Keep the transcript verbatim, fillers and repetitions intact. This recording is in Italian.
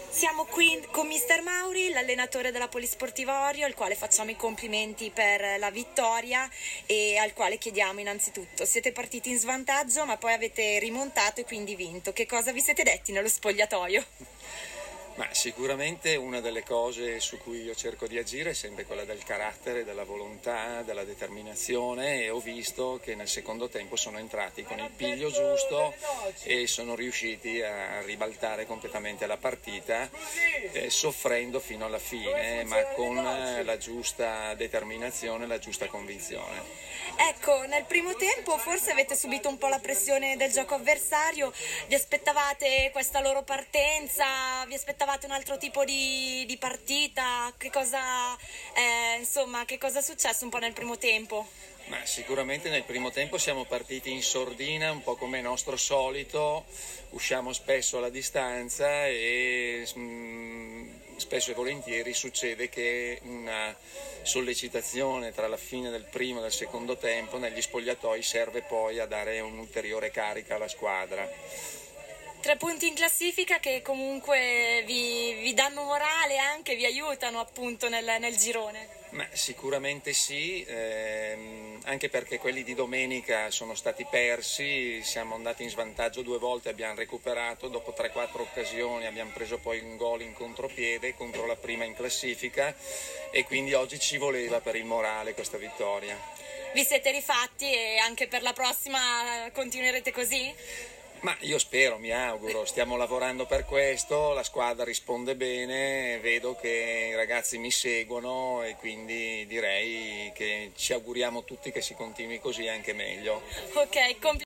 Siamo qui con mister Mauri, l'allenatore della Polisportiva Orio, al quale facciamo i complimenti per la vittoria e al quale chiediamo innanzitutto: siete partiti in svantaggio ma poi avete rimontato e quindi vinto. Che cosa vi siete detti nello spogliatoio? Ma sicuramente una delle cose su cui io cerco di agire è sempre quella del carattere, della volontà, della determinazione, e ho visto che nel secondo tempo sono entrati con il piglio giusto e sono riusciti a ribaltare completamente la partita, eh, soffrendo fino alla fine, ma con la giusta determinazione e la giusta convinzione. Ecco, nel primo tempo forse avete subito un po' la pressione del gioco avversario, vi aspettavate questa loro partenza, vi aspettavate un altro tipo di, di partita? Che cosa, eh, insomma, che cosa è successo un po' nel primo tempo? Ma sicuramente nel primo tempo siamo partiti in sordina, un po' come nostro solito, usciamo spesso alla distanza e mm, spesso e volentieri succede che una sollecitazione tra la fine del primo e del secondo tempo negli spogliatoi serve poi a dare un'ulteriore carica alla squadra. Tre punti in classifica che comunque vi, vi danno morale e anche vi aiutano appunto nel, nel girone. Ma sicuramente sì, ehm, anche perché quelli di domenica sono stati persi, siamo andati in svantaggio due volte, abbiamo recuperato, dopo tre quattro occasioni abbiamo preso poi un gol in contropiede contro la prima in classifica e quindi oggi ci voleva per il morale questa vittoria. Vi siete rifatti e anche per la prossima continuerete così? Ma io spero, mi auguro, stiamo lavorando per questo, la squadra risponde bene, vedo che i ragazzi mi seguono e quindi direi che ci auguriamo tutti che si continui così anche meglio. Ok, complimenti.